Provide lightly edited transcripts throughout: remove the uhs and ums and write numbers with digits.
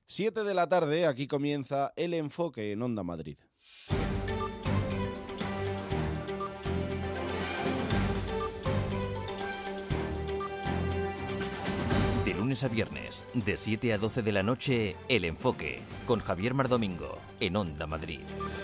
7 de la tarde, aquí comienza El Enfoque en Onda Madrid. De lunes a viernes, de 7 a 12 de la noche, El Enfoque, con Javier Mardomingo, en Onda Madrid.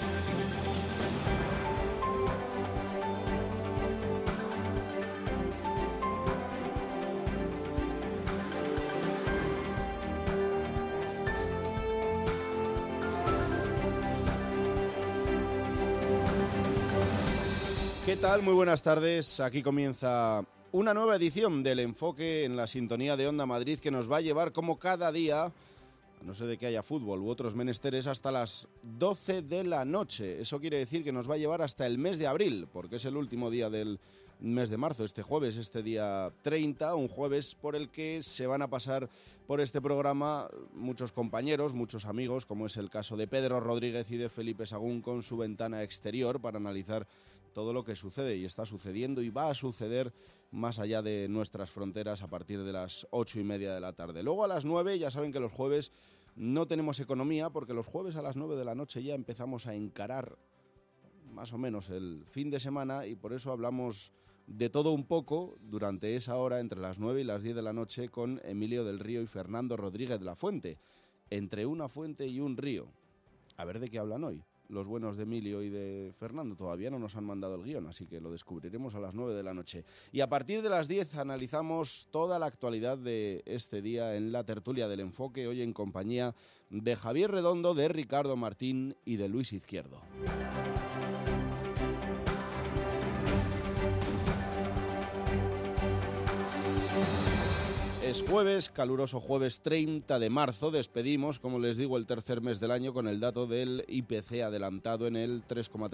¿Qué tal? Muy buenas tardes. Aquí comienza una nueva edición del Enfoque en la sintonía de Onda Madrid que nos va a llevar como cada día, a no ser de que haya fútbol u otros menesteres, hasta las 12 de la noche. Eso quiere decir que nos va a llevar hasta el mes de abril, porque es el último día del mes de marzo, este jueves, este día 30, un jueves por el que se van a pasar por este programa muchos compañeros, muchos amigos, como es el caso de Pedro Rodríguez y de Felipe Sagún con su ventana exterior para analizar todo lo que sucede y está sucediendo y va a suceder más allá de nuestras fronteras a partir de las 8:30 de la tarde. Luego a las 9, ya saben que los jueves no tenemos economía, porque los jueves a las 9 de la noche ya empezamos a encarar más o menos el fin de semana y por eso hablamos de todo un poco durante esa hora entre las 9 y las 10 de la noche con Emilio del Río y Fernando Rodríguez de la Fuente. Entre una fuente y un río. A ver de qué hablan hoy los buenos de Emilio y de Fernando. Todavía no nos han mandado el guión, así que lo descubriremos a las 9 de la noche. Y a partir de las 10 analizamos toda la actualidad de este día en la tertulia del Enfoque, hoy en compañía de Javier Redondo, de Ricardo Martín y de Luis Izquierdo. Es jueves, caluroso jueves 30 de marzo, despedimos, como les digo, el tercer mes del año con el dato del IPC adelantado en el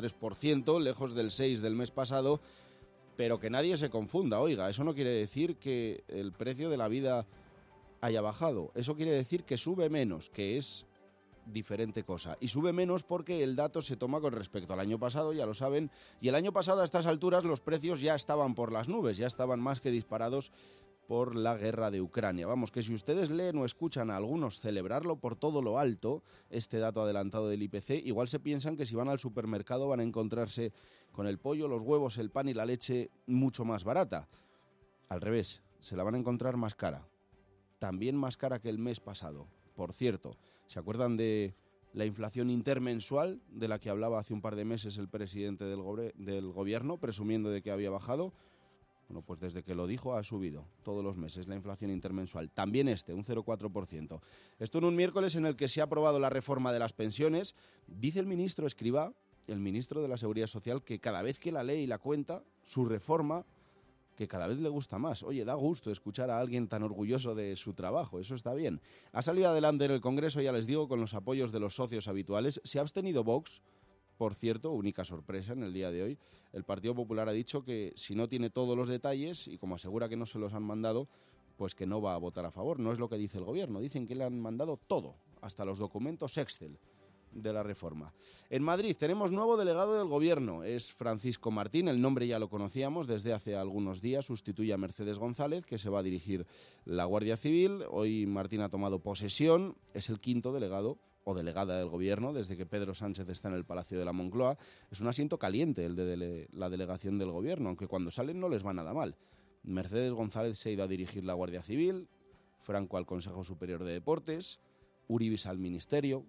3,3%, lejos del 6% del mes pasado, pero que nadie se confunda, oiga, eso no quiere decir que el precio de la vida haya bajado, eso quiere decir que sube menos, que es diferente cosa, y sube menos porque el dato se toma con respecto al año pasado, ya lo saben, y el año pasado a estas alturas los precios ya estaban por las nubes, ya estaban más que disparados por la guerra de Ucrania. Vamos, que si ustedes leen o escuchan a algunos celebrarlo por todo lo alto, este dato adelantado del IPC, igual se piensan que si van al supermercado van a encontrarse con el pollo, los huevos, el pan y la leche mucho más barata. Al revés, se la van a encontrar más cara. También más cara que el mes pasado. Por cierto, ¿se acuerdan de la inflación intermensual de la que hablaba hace un par de meses el presidente del gobierno, presumiendo de que había bajado? Bueno, pues desde que lo dijo ha subido todos los meses la inflación intermensual. También un 0,4%. Esto en un miércoles en el que se ha aprobado la reforma de las pensiones. Dice el ministro Escrivá, el ministro de la Seguridad Social, que cada vez que la lee y la cuenta, su reforma, que cada vez le gusta más. Oye, da gusto escuchar a alguien tan orgulloso de su trabajo, eso está bien. Ha salido adelante en el Congreso, ya les digo, con los apoyos de los socios habituales. Se ha abstenido Vox. Por cierto, única sorpresa en el día de hoy, el Partido Popular ha dicho que si no tiene todos los detalles, y como asegura que no se los han mandado, pues que no va a votar a favor. No es lo que dice el Gobierno, dicen que le han mandado todo, hasta los documentos Excel de la reforma. En Madrid tenemos nuevo delegado del Gobierno, es Francisco Martín, el nombre ya lo conocíamos desde hace algunos días, sustituye a Mercedes González, que se va a dirigir la Guardia Civil. Hoy Martín ha tomado posesión, es el quinto delegado o delegada del Gobierno, desde que Pedro Sánchez está en el Palacio de la Moncloa. Es un asiento caliente el de la delegación del Gobierno, aunque cuando salen no les va nada mal. Mercedes González se ha ido a dirigir la Guardia Civil, Franco al Consejo Superior de Deportes, Uribis al Ministerio,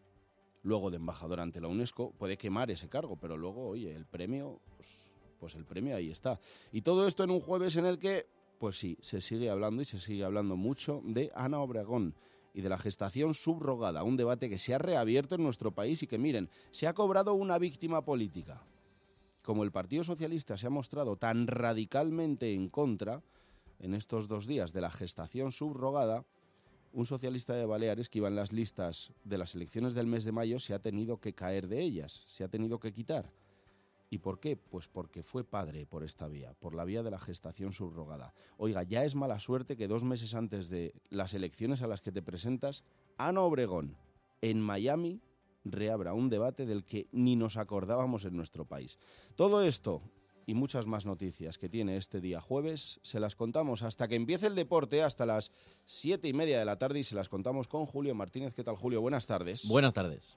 luego de embajador ante la UNESCO. Puede quemar ese cargo, pero luego, oye, el premio, pues el premio ahí está. Y todo esto en un jueves en el que, pues sí, se sigue hablando y se sigue hablando mucho de Ana Obregón y de la gestación subrogada, un debate que se ha reabierto en nuestro país y que, miren, se ha cobrado una víctima política. Como el Partido Socialista se ha mostrado tan radicalmente en contra en estos 2 días de la gestación subrogada, un socialista de Baleares que iba en las listas de las elecciones del mes de mayo se ha tenido que caer de ellas, se ha tenido que quitar. ¿Y por qué? Pues porque fue padre por esta vía, por la vía de la gestación subrogada. Oiga, ya es mala suerte que 2 meses antes de las elecciones a las que te presentas, Ana Obregón, en Miami, reabra un debate del que ni nos acordábamos en nuestro país. Todo esto y muchas más noticias que tiene este día jueves, se las contamos hasta que empiece el deporte, hasta las 7:30 de la tarde, y se las contamos con Julio Martínez. ¿Qué tal, Julio? Buenas tardes. Buenas tardes.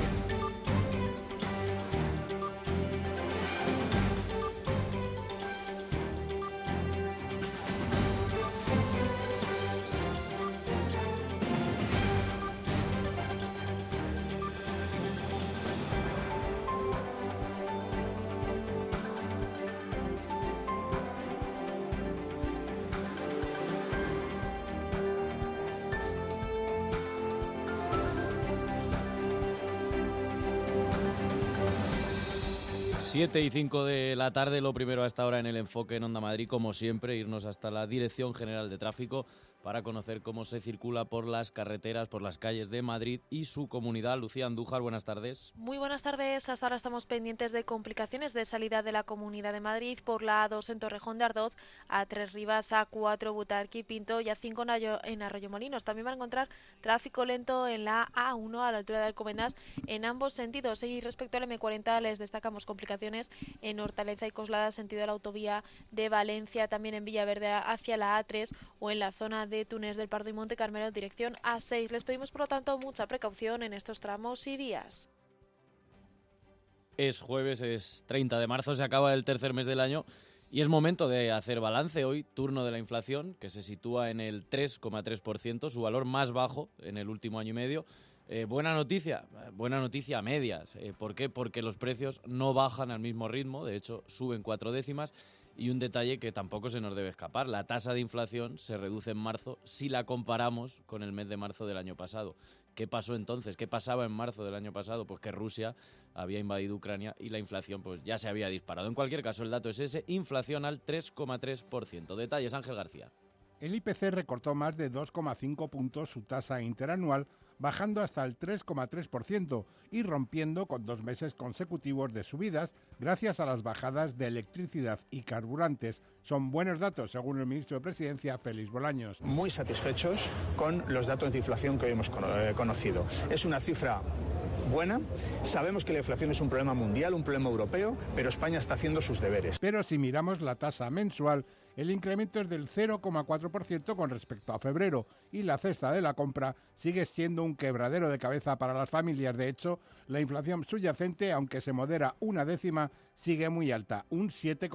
Siete y 5 de la tarde, lo primero a esta hora en el Enfoque en Onda Madrid, como siempre, irnos hasta la Dirección General de Tráfico para conocer cómo se circula por las carreteras, por las calles de Madrid y su comunidad. Lucía Andújar, buenas tardes. Muy buenas tardes. Hasta ahora estamos pendientes de complicaciones de salida de la Comunidad de Madrid por la A2 en Torrejón de Ardoz, A3 Rivas, A4 Butarque y Pinto y A5 en Arroyomolinos. También van a encontrar tráfico lento en la A1 a la altura de Alcobendas en ambos sentidos. Y respecto al M40 les destacamos complicaciones en Hortaleza y Coslada, sentido de la autovía de Valencia, también en Villaverde hacia la A3 o en la zona de Túnez del Pardo y Monte Carmelo, dirección A6. Les pedimos, por lo tanto, mucha precaución en estos tramos y vías. Es jueves, es 30 de marzo, se acaba el tercer mes del año y es momento de hacer balance. Hoy, turno de la inflación, que se sitúa en el 3,3%, su valor más bajo en el último año y medio. Buena noticia a medias. ¿Por qué? Porque los precios no bajan al mismo ritmo, de hecho suben 4 décimas. Y un detalle que tampoco se nos debe escapar, la tasa de inflación se reduce en marzo si la comparamos con el mes de marzo del año pasado. ¿Qué pasó entonces? ¿Qué pasaba en marzo del año pasado? Pues que Rusia había invadido Ucrania y la inflación pues ya se había disparado. En cualquier caso, el dato es ese, inflación al 3,3%. Detalles, Ángel García. El IPC recortó más de 2,5 puntos su tasa interanual, bajando hasta el 3,3% y rompiendo con 2 meses consecutivos de subidas gracias a las bajadas de electricidad y carburantes. Son buenos datos, según el ministro de Presidencia, Félix Bolaños. Muy satisfechos con los datos de inflación que hoy hemos conocido. Es una cifra buena. Sabemos que la inflación es un problema mundial, un problema europeo, pero España está haciendo sus deberes. Pero si miramos la tasa mensual, el incremento es del 0,4% con respecto a febrero y la cesta de la compra sigue siendo un quebradero de cabeza para las familias. De hecho, la inflación subyacente, aunque se modera 1 décima, sigue muy alta, un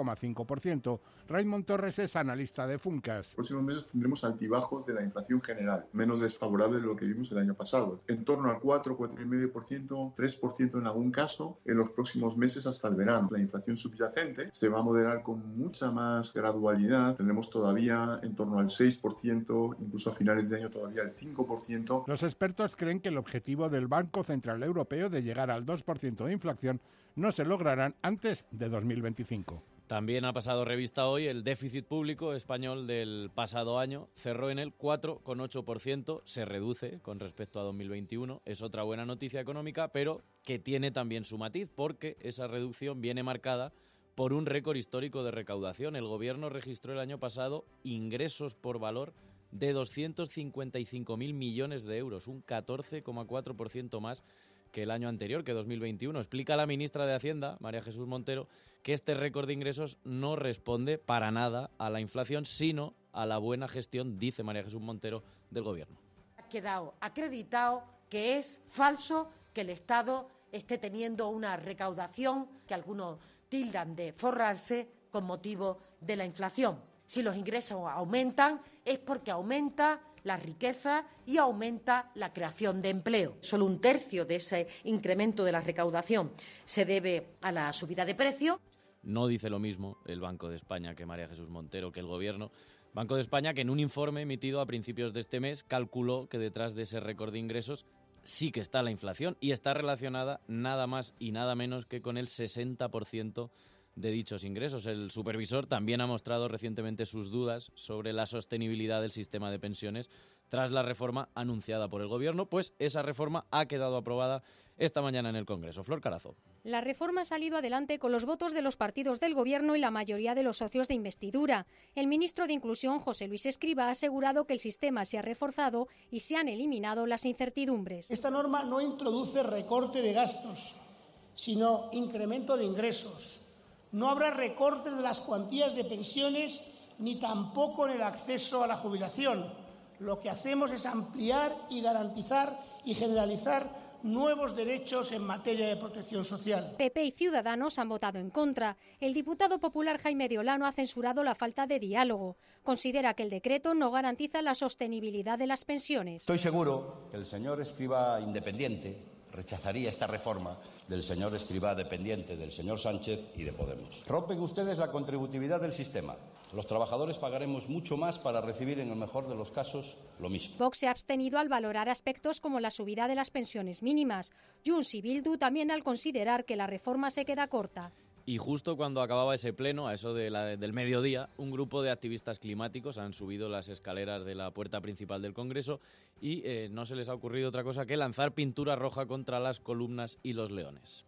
7,5%. Raymond Torres es analista de Funcas. En los próximos meses tendremos altibajos de la inflación general, menos desfavorable de lo que vimos el año pasado. En torno al 4, 4,5%, 3% en algún caso, en los próximos meses hasta el verano. La inflación subyacente se va a moderar con mucha más gradualidad. Tendremos todavía en torno al 6%, incluso a finales de año todavía el 5%. Los expertos creen que el objetivo del Banco Central Europeo de llegar al 2% de inflación no se lograrán antes de 2025. También ha pasado revista hoy el déficit público español del pasado año. Cerró en el 4,8%, se reduce con respecto a 2021. Es otra buena noticia económica, pero que tiene también su matiz, porque esa reducción viene marcada por un récord histórico de recaudación. El Gobierno registró el año pasado ingresos por valor de 255.000 millones de euros, un 14,4% más que el año anterior, que 2021. Explica la ministra de Hacienda, María Jesús Montero, que este récord de ingresos no responde para nada a la inflación, sino a la buena gestión, dice María Jesús Montero, del Gobierno. Ha quedado acreditado que es falso que el Estado esté teniendo una recaudación que algunos tildan de forrarse con motivo de la inflación. Si los ingresos aumentan es porque aumenta la riqueza y aumenta la creación de empleo. Solo 1/3 de ese incremento de la recaudación se debe a la subida de precios. No dice lo mismo el Banco de España que María Jesús Montero, que el Gobierno. Banco de España, que en un informe emitido a principios de este mes calculó que detrás de ese récord de ingresos sí que está la inflación y está relacionada nada más y nada menos que con el 60% de dichos ingresos. El supervisor también ha mostrado recientemente sus dudas sobre la sostenibilidad del sistema de pensiones tras la reforma anunciada por el Gobierno, pues esa reforma ha quedado aprobada esta mañana en el Congreso. Flor Carazo. La reforma ha salido adelante con los votos de los partidos del Gobierno y la mayoría de los socios de investidura. El ministro de Inclusión, José Luis Escrivá, ha asegurado que el sistema se ha reforzado y se han eliminado las incertidumbres. Esta norma no introduce recorte de gastos, sino incremento de ingresos. No habrá recortes de las cuantías de pensiones ni tampoco en el acceso a la jubilación. Lo que hacemos es ampliar y garantizar y generalizar nuevos derechos en materia de protección social. PP y Ciudadanos han votado en contra. El diputado popular Jaime de Olano ha censurado la falta de diálogo. Considera que el decreto no garantiza la sostenibilidad de las pensiones. Estoy seguro que el señor Escrivá independiente rechazaría esta reforma del señor Escrivá dependiente, del señor Sánchez y de Podemos. Rompen ustedes la contributividad del sistema. Los trabajadores pagaremos mucho más para recibir, en el mejor de los casos, lo mismo. Vox se ha abstenido al valorar aspectos como la subida de las pensiones mínimas. Junts y Bildu también al considerar que la reforma se queda corta. Y justo cuando acababa ese pleno, a eso del mediodía, un grupo de activistas climáticos han subido las escaleras de la puerta principal del Congreso y no se les ha ocurrido otra cosa que lanzar pintura roja contra las columnas y los leones.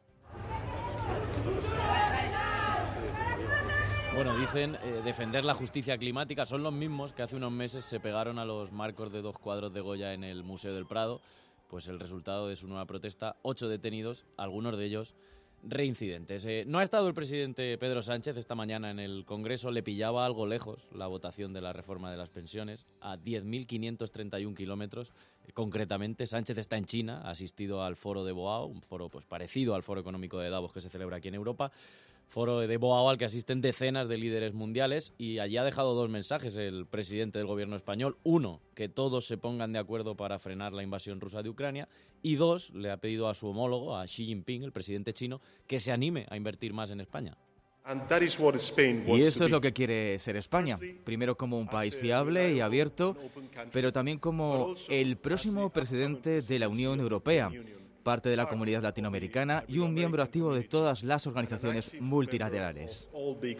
Bueno, dicen defender la justicia climática. Son los mismos que hace unos meses se pegaron a los marcos de 2 cuadros de Goya en el Museo del Prado. Pues el resultado de su nueva protesta, 8 detenidos, algunos de ellos reincidentes. No ha estado el presidente Pedro Sánchez esta mañana en el Congreso. Le pillaba algo lejos la votación de la reforma de las pensiones, a 10.531 kilómetros. Concretamente, Sánchez está en China, ha asistido al foro de Boao, un foro pues parecido al foro económico de Davos que se celebra aquí en Europa. Foro de Boao al que asisten decenas de líderes mundiales, y allí ha dejado 2 mensajes el presidente del gobierno español. 1, que todos se pongan de acuerdo para frenar la invasión rusa de Ucrania, y 2, le ha pedido a su homólogo, a Xi Jinping, el presidente chino, que se anime a invertir más en España. Y esto es lo que quiere ser España, primero como un país fiable y abierto, pero también como el próximo presidente de la Unión Europea, parte de la comunidad latinoamericana y un miembro activo de todas las organizaciones multilaterales.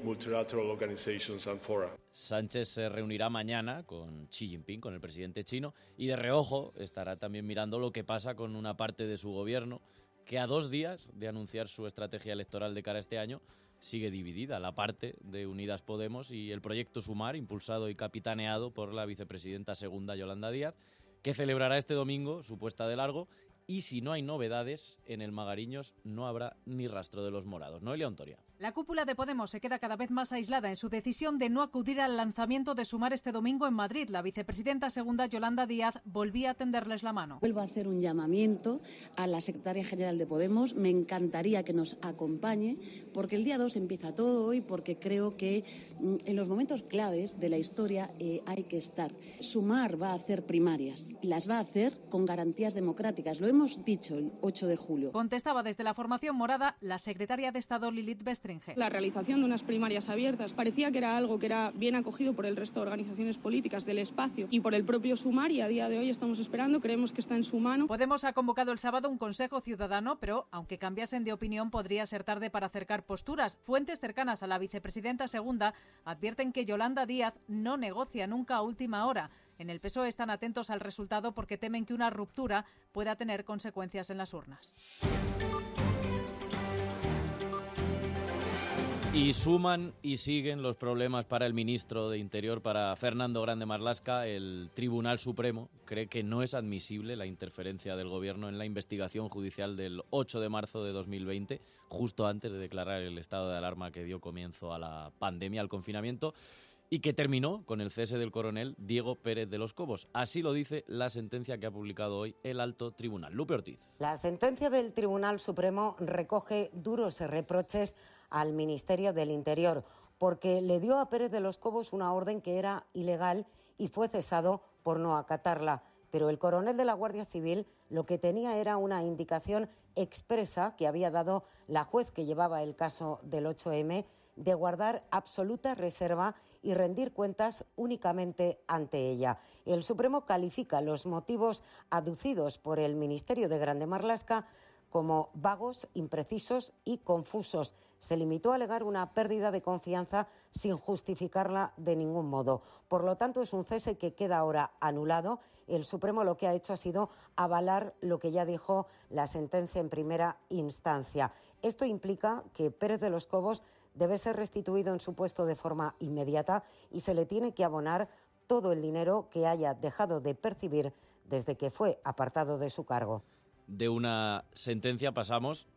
Sánchez se reunirá mañana con Xi Jinping, con el presidente chino, y de reojo estará también mirando lo que pasa con una parte de su gobierno que a 2 días de anunciar su estrategia electoral de cara a este año sigue dividida, la parte de Unidas Podemos y el proyecto Sumar, impulsado y capitaneado por la vicepresidenta segunda Yolanda Díaz, que celebrará este domingo su puesta de largo. Y si no hay novedades, en el Magariños no habrá ni rastro de los morados. Noelia Ontoria. La cúpula de Podemos se queda cada vez más aislada en su decisión de no acudir al lanzamiento de Sumar este domingo en Madrid. La vicepresidenta segunda Yolanda Díaz volvía a tenderles la mano. Vuelvo a hacer un llamamiento a la secretaria general de Podemos. Me encantaría que nos acompañe, porque el día 2 empieza todo y porque creo que en los momentos claves de la historia hay que estar. Sumar va a hacer primarias, las va a hacer con garantías democráticas. Lo hemos dicho el 8 de julio. Contestaba desde la formación morada la secretaria de Estado Lilith Bestringe. La realización de unas primarias abiertas parecía que era algo que era bien acogido por el resto de organizaciones políticas del espacio y por el propio Sumar, y a día de hoy estamos esperando, creemos que está en su mano. Podemos ha convocado el sábado un consejo ciudadano, pero aunque cambiasen de opinión podría ser tarde para acercar posturas. Fuentes cercanas a la vicepresidenta segunda advierten que Yolanda Díaz no negocia nunca a última hora. En el PSOE están atentos al resultado porque temen que una ruptura pueda tener consecuencias en las urnas. Y suman y siguen los problemas para el ministro de Interior, para Fernando Grande Marlaska. El Tribunal Supremo cree que no es admisible la interferencia del Gobierno en la investigación judicial del 8 de marzo de 2020, justo antes de declarar el estado de alarma que dio comienzo a la pandemia, al confinamiento, y que terminó con el cese del coronel Diego Pérez de los Cobos. Así lo dice la sentencia que ha publicado hoy el Alto Tribunal. Lupe Ortiz. La sentencia del Tribunal Supremo recoge duros reproches al Ministerio del Interior, porque le dio a Pérez de los Cobos una orden que era ilegal y fue cesado por no acatarla. Pero el coronel de la Guardia Civil lo que tenía era una indicación expresa que había dado la juez que llevaba el caso del 8M de guardar absoluta reserva y rendir cuentas únicamente ante ella. El Supremo califica los motivos aducidos por el Ministerio de Grande Marlaska como vagos, imprecisos y confusos. Se limitó a alegar una pérdida de confianza sin justificarla de ningún modo. Por lo tanto, es un cese que queda ahora anulado. El Supremo lo que ha hecho ha sido avalar lo que ya dijo la sentencia en primera instancia. Esto implica que Pérez de los Cobos debe ser restituido en su puesto de forma inmediata y se le tiene que abonar todo el dinero que haya dejado de percibir desde que fue apartado de su cargo. De una sentencia pasamos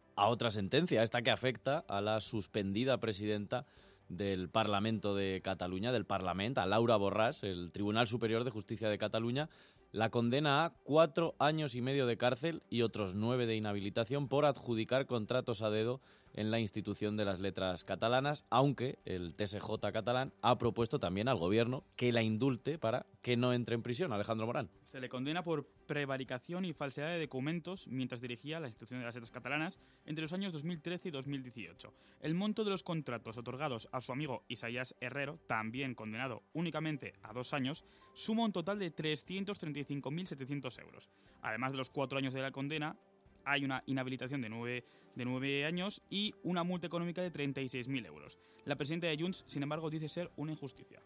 a otra sentencia, esta que afecta a la suspendida presidenta del Parlamento de Cataluña, del Parlament, a Laura Borràs. El Tribunal Superior de Justicia de Cataluña la condena a 4 años y medio de cárcel y otros 9 de inhabilitación por adjudicar contratos a dedo en la institución de las letras catalanas, aunque el TSJ catalán ha propuesto también al gobierno que la indulte para que no entre en prisión. Alejandro Morán. Se le condena por prevaricación y falsedad de documentos mientras dirigía la institución de las letras catalanas entre los años 2013 y 2018. El monto de los contratos otorgados a su amigo Isaías Herrero, también condenado únicamente a 2 años, suma un total de 335.700 euros. Además de los 4 años de la condena, hay una inhabilitación de 9 años y una multa económica de 36.000 euros. La presidenta de Junts, sin embargo, dice ser una injusticia.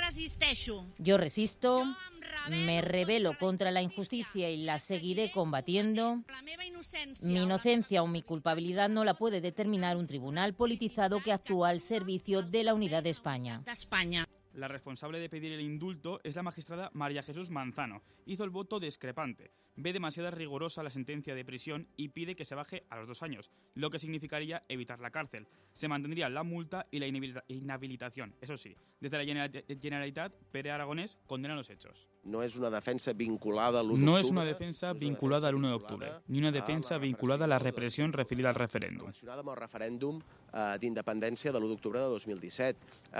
Yo resisto, me rebelo contra la injusticia y la seguiré combatiendo. Mi inocencia o mi culpabilidad no la puede determinar un tribunal politizado que actúa al servicio de la unidad de España. La responsable de pedir el indulto es la magistrada María Jesús Manzano. Hizo el voto discrepante. Ve demasiado rigurosa la sentencia de prisión y pide que se baje a los 2 años, lo que significaría evitar la cárcel. Se mantendría la multa y la inhabilitación. Eso sí, desde la Generalitat, Pere Aragonés condena los hechos. No es una defensa vinculada al 1 No es una defensa vinculada al 1 de octubre, ni una defensa vinculada a la represión referida al referéndum. Relacionada amb el referèndum d'independència de l'1 d'octubre de 2017.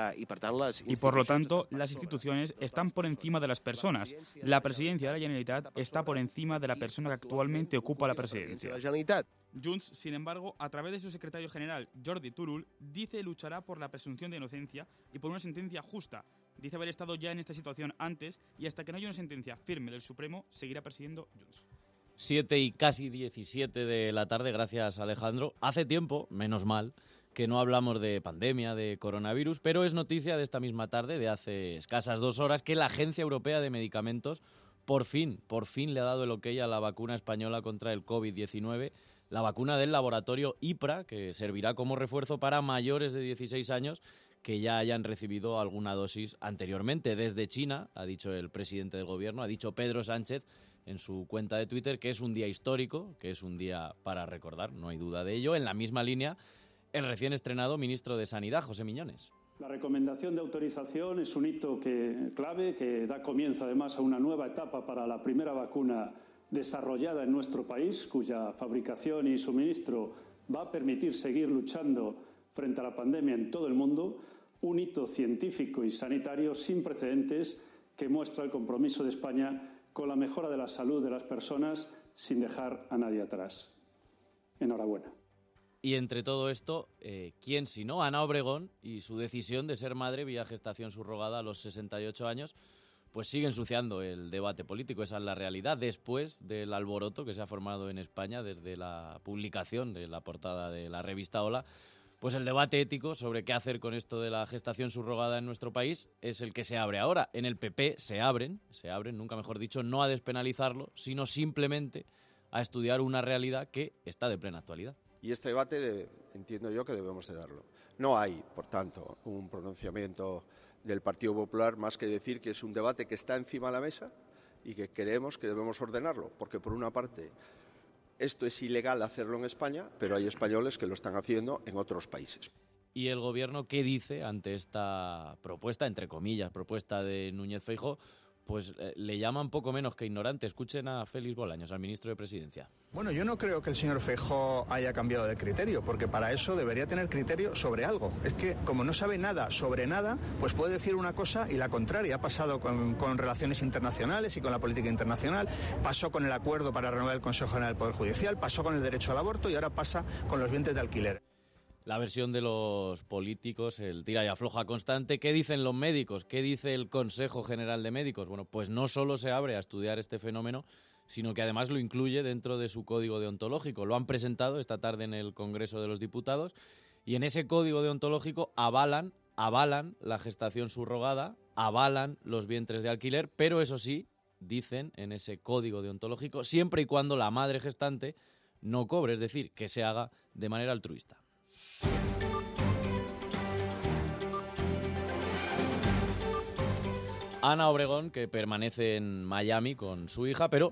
Y por lo tanto, las instituciones están por encima de las personas. La presidencia de la Generalitat está por encima de la persona que actualmente ocupa la presidencia. Junts, sin embargo, a través de su secretario general, Jordi Turull, dice que luchará por la presunción de inocencia y por una sentencia justa. Dice haber estado ya en esta situación antes y hasta que no haya una sentencia firme del Supremo, seguirá presidiendo Junts. 7 y casi 17 de la tarde, gracias Alejandro. Hace tiempo, menos mal, que no hablamos de pandemia, de coronavirus, pero es noticia de esta misma tarde, de hace escasas 2 horas, que la Agencia Europea de Medicamentos por fin le ha dado el ok a la vacuna española contra el COVID-19, la vacuna del laboratorio IPRA, que servirá como refuerzo para mayores de 16 años que ya hayan recibido alguna dosis anteriormente. Desde China, ha dicho el presidente del gobierno, ha dicho Pedro Sánchez en su cuenta de Twitter, que es un día histórico, que es un día para recordar, no hay duda de ello. En la misma línea, el recién estrenado ministro de Sanidad, José Miñones. La recomendación de autorización es un hito clave que da comienzo además a una nueva etapa para la primera vacuna desarrollada en nuestro país, cuya fabricación y suministro va a permitir seguir luchando frente a la pandemia en todo el mundo, un hito científico y sanitario sin precedentes que muestra el compromiso de España con la mejora de la salud de las personas sin dejar a nadie atrás. Enhorabuena. Y entre todo esto, ¿quién si no? Ana Obregón y su decisión de ser madre vía gestación subrogada a los 68 años, pues sigue ensuciando el debate político. Esa es la realidad. Después del alboroto que se ha formado en España desde la publicación de la portada de la revista Hola, pues el debate ético sobre qué hacer con esto de la gestación subrogada en nuestro país es el que se abre ahora. En el PP se abren, nunca mejor dicho, no a despenalizarlo, sino simplemente a estudiar una realidad que está de plena actualidad. Y este debate entiendo yo que debemos de darlo. No hay, por tanto, un pronunciamiento del Partido Popular más que decir que es un debate que está encima de la mesa y que creemos que debemos ordenarlo, porque por una parte esto es ilegal hacerlo en España, pero hay españoles que lo están haciendo en otros países. ¿Y el gobierno qué dice ante esta propuesta, entre comillas, propuesta de Núñez Feijóo? Pues le llaman poco menos que ignorante. Escuchen a Félix Bolaños, al ministro de Presidencia. Bueno, yo no creo que el señor Feijóo haya cambiado de criterio, porque para eso debería tener criterio sobre algo. Es que como no sabe nada sobre nada, pues puede decir una cosa y la contraria. Ha pasado con relaciones internacionales y con la política internacional, pasó con el acuerdo para renovar el Consejo General del Poder Judicial, pasó con el derecho al aborto y ahora pasa con los vientres de alquiler. La versión de los políticos, el tira y afloja constante. ¿Qué dicen los médicos? ¿Qué dice el Consejo General de Médicos? Bueno, pues no solo se abre a estudiar este fenómeno, sino que además lo incluye dentro de su código deontológico. Lo han presentado esta tarde en el Congreso de los Diputados y en ese código deontológico avalan la gestación subrogada, avalan los vientres de alquiler, pero eso sí, dicen en ese código deontológico, siempre y cuando la madre gestante no cobre, es decir, que se haga de manera altruista. Ana Obregón, que permanece en Miami con su hija, pero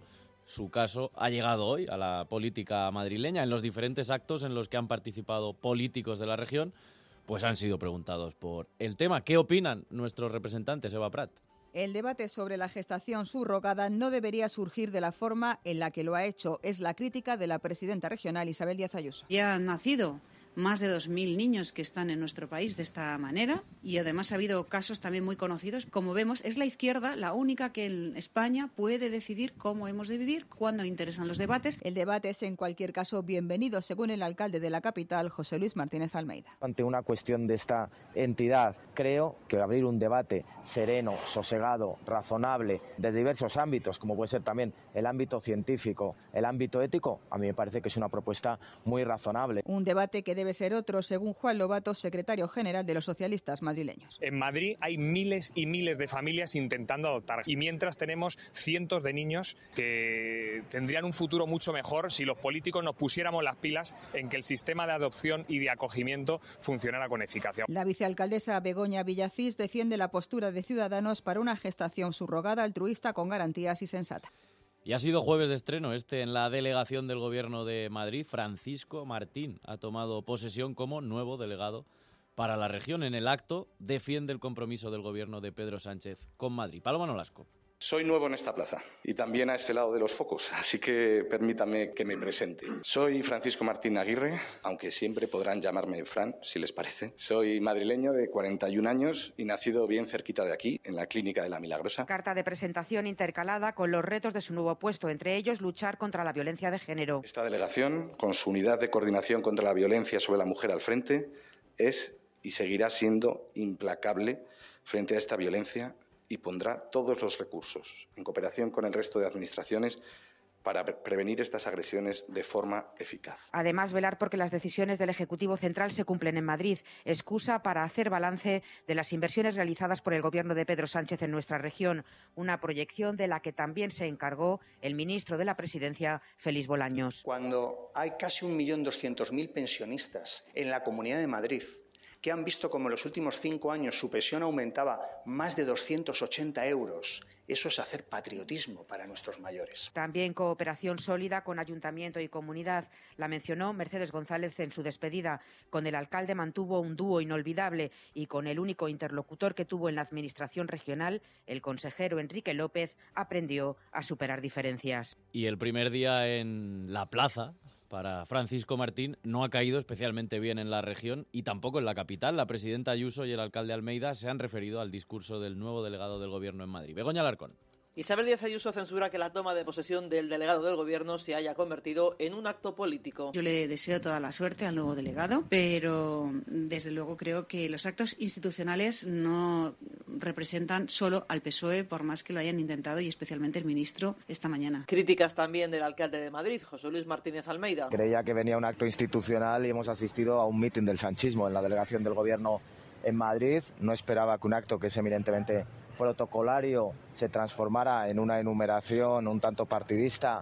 su caso ha llegado hoy a la política madrileña. En los diferentes actos en los que han participado políticos de la región, pues han sido preguntados por el tema. ¿Qué opinan nuestros representantes, Eva Prat? El debate sobre la gestación subrogada no debería surgir de la forma en la que lo ha hecho. Es la crítica de la presidenta regional Isabel Díaz Ayuso. Ya han nacido más de 2.000 niños que están en nuestro país de esta manera y además ha habido casos también muy conocidos. Como vemos, es la izquierda la única que en España puede decidir cómo hemos de vivir, cuándo interesan los debates. El debate es en cualquier caso bienvenido, según el alcalde de la capital, José Luis Martínez Almeida. Ante una cuestión de esta entidad, creo que abrir un debate sereno, sosegado, razonable, de diversos ámbitos, como puede ser también el ámbito científico, el ámbito ético, a mí me parece que es una propuesta muy razonable. Un debate que debe ser otro, según Juan Lobato, secretario general de los socialistas madrileños. En Madrid hay miles y miles de familias intentando adoptar y mientras tenemos cientos de niños que tendrían un futuro mucho mejor si los políticos nos pusiéramos las pilas en que el sistema de adopción y de acogimiento funcionara con eficacia. La vicealcaldesa Begoña Villacís defiende la postura de Ciudadanos para una gestación subrogada, altruista, con garantías y sensata. Y ha sido jueves de estreno en la delegación del Gobierno de Madrid. Francisco Martín ha tomado posesión como nuevo delegado para la región. En el acto defiende el compromiso del Gobierno de Pedro Sánchez con Madrid. Paloma Nolasco. Soy nuevo en esta plaza y también a este lado de los focos, así que permítame que me presente. Soy Francisco Martín Aguirre, aunque siempre podrán llamarme Fran, si les parece. Soy madrileño de 41 años y nacido bien cerquita de aquí, en la Clínica de la Milagrosa. Carta de presentación intercalada con los retos de su nuevo puesto, entre ellos luchar contra la violencia de género. Esta delegación, con su unidad de coordinación contra la violencia sobre la mujer al frente, es y seguirá siendo implacable frente a esta violencia y pondrá todos los recursos, en cooperación con el resto de administraciones, para prevenir estas agresiones de forma eficaz. Además, velar porque las decisiones del Ejecutivo Central se cumplen en Madrid, excusa para hacer balance de las inversiones realizadas por el Gobierno de Pedro Sánchez en nuestra región, una proyección de la que también se encargó el ministro de la Presidencia, Félix Bolaños. Cuando hay casi 1.200.000 pensionistas en la Comunidad de Madrid, que han visto como en los últimos 5 años su pensión aumentaba más de 280 euros. Eso es hacer patriotismo para nuestros mayores. También cooperación sólida con ayuntamiento y comunidad. La mencionó Mercedes González en su despedida. Con el alcalde mantuvo un dúo inolvidable y con el único interlocutor que tuvo en la administración regional, el consejero Enrique López, aprendió a superar diferencias. Y el primer día en la plaza para Francisco Martín no ha caído especialmente bien en la región y tampoco en la capital. La presidenta Ayuso y el alcalde Almeida se han referido al discurso del nuevo delegado del Gobierno en Madrid. Begoña Alarcón. Isabel Díaz Ayuso censura que la toma de posesión del delegado del Gobierno se haya convertido en un acto político. Yo le deseo toda la suerte al nuevo delegado, pero desde luego creo que los actos institucionales no representan solo al PSOE, por más que lo hayan intentado, y especialmente el ministro esta mañana. Críticas también del alcalde de Madrid, José Luis Martínez Almeida. Creía que venía un acto institucional y hemos asistido a un mitin del sanchismo en la delegación del Gobierno en Madrid. No esperaba que un acto que es eminentemente protocolario se transformara en una enumeración un tanto partidista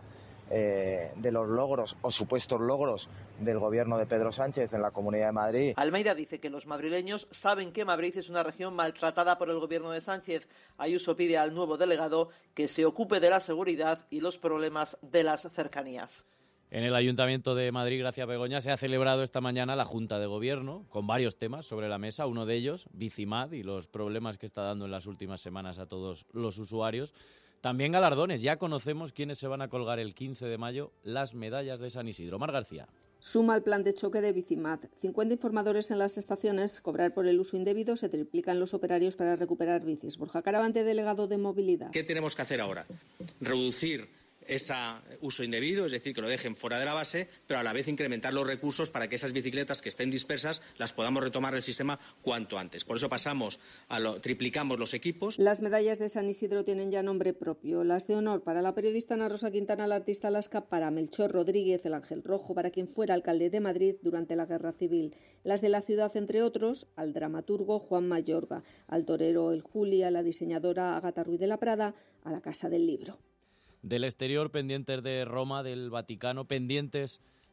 de los logros o supuestos logros del Gobierno de Pedro Sánchez en la Comunidad de Madrid. Almeida dice que los madrileños saben que Madrid es una región maltratada por el Gobierno de Sánchez. Ayuso pide al nuevo delegado que se ocupe de la seguridad y los problemas de las cercanías. En el Ayuntamiento de Madrid, gracias Begoña, se ha celebrado esta mañana la Junta de Gobierno con varios temas sobre la mesa. Uno de ellos, Bicimad y los problemas que está dando en las últimas semanas a todos los usuarios. También galardones. Ya conocemos quiénes se van a colgar el 15 de mayo las medallas de San Isidro. Mar García. Suma el plan de choque de Bicimad. 50 informadores en las estaciones, cobrar por el uso indebido, se triplican los operarios para recuperar bicis. Borja Caravante, delegado de Movilidad. ¿Qué tenemos que hacer ahora? Reducir ese uso indebido, es decir, que lo dejen fuera de la base, pero a la vez incrementar los recursos para que esas bicicletas que estén dispersas las podamos retomar el sistema cuanto antes. Por eso triplicamos los equipos. Las medallas de San Isidro tienen ya nombre propio. Las de honor para la periodista Ana Rosa Quintana, la artista Alaska, para Melchor Rodríguez, el Ángel Rojo, para quien fuera alcalde de Madrid durante la Guerra Civil. Las de la ciudad, entre otros, al dramaturgo Juan Mayorga, al torero El Juli, a la diseñadora Ágata Ruiz de la Prada, a la Casa del Libro. Del exterior, pendientes de Roma, del Vaticano, pendientes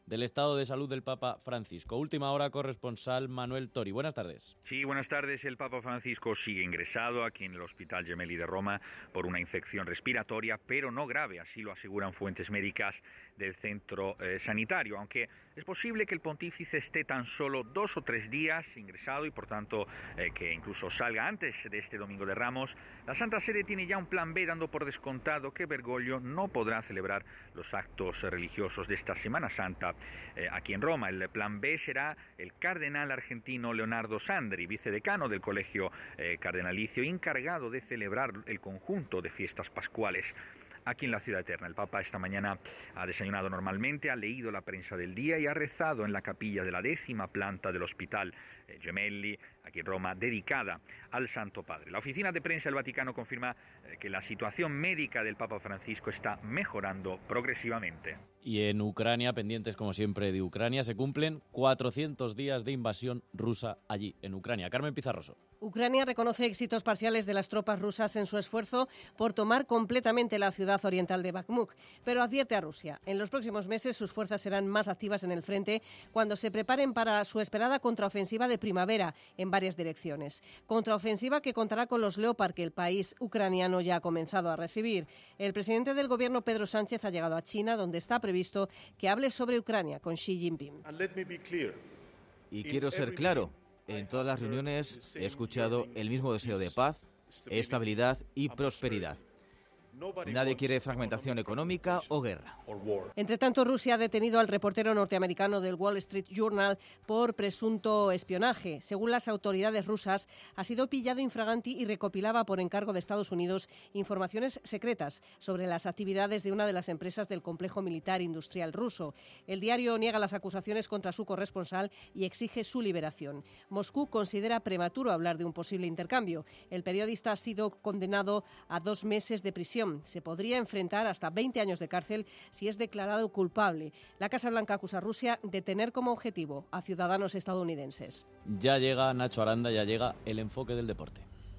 del estado de salud del Papa Francisco. Última hora, corresponsal Manuel Tori. Buenas tardes. Sí, buenas tardes. El Papa Francisco sigue ingresado aquí en el Hospital Gemelli de Roma por una infección respiratoria, pero no grave, así lo aseguran fuentes médicas del centro sanitario, aunque es posible que el pontífice esté tan solo 2 o 3 días ingresado y por tanto que incluso salga antes de este Domingo de Ramos. La Santa Sede tiene ya un plan B, dando por descontado que Bergoglio no podrá celebrar los actos religiosos de esta Semana Santa aquí en Roma. El plan B será el cardenal argentino Leonardo Sandri, vicedecano del Colegio Cardenalicio, encargado de celebrar el conjunto de fiestas pascuales aquí en la Ciudad Eterna. El Papa esta mañana ha desayunado normalmente, ha leído la prensa del día y ha rezado en la capilla de la 10ª planta del Hospital Gemelli, aquí en Roma, dedicada al Santo Padre. La oficina de prensa del Vaticano confirma que la situación médica del Papa Francisco está mejorando progresivamente. Y en Ucrania, pendientes como siempre de Ucrania, se cumplen 400 días de invasión rusa allí, en Ucrania. Carmen Pizarroso. Ucrania reconoce éxitos parciales de las tropas rusas en su esfuerzo por tomar completamente la ciudad oriental de Bakhmut, pero advierte a Rusia. En los próximos meses sus fuerzas serán más activas en el frente cuando se preparen para su esperada contraofensiva de primavera en varias direcciones. Contraofensiva que contará con los Leopard que el país ucraniano ya ha comenzado a recibir. El presidente del gobierno, Pedro Sánchez, ha llegado a China, donde está previsto que hable sobre Ucrania con Xi Jinping. Y quiero ser claro. En todas las reuniones he escuchado el mismo deseo de paz, estabilidad y prosperidad. Nadie quiere fragmentación económica o guerra. Entre tanto, Rusia ha detenido al reportero norteamericano del Wall Street Journal por presunto espionaje. Según las autoridades rusas, ha sido pillado infraganti y recopilaba por encargo de Estados Unidos informaciones secretas sobre las actividades de una de las empresas del complejo militar industrial ruso. El diario niega las acusaciones contra su corresponsal y exige su liberación. Moscú considera prematuro hablar de un posible intercambio. El periodista ha sido condenado a 2 meses de prisión. Se podría enfrentar hasta 20 años de cárcel si es declarado culpable. La Casa Blanca acusa a Rusia de tener como objetivo a ciudadanos estadounidenses. Ya llega Nacho Aranda, ya llega el enfoque del deporte.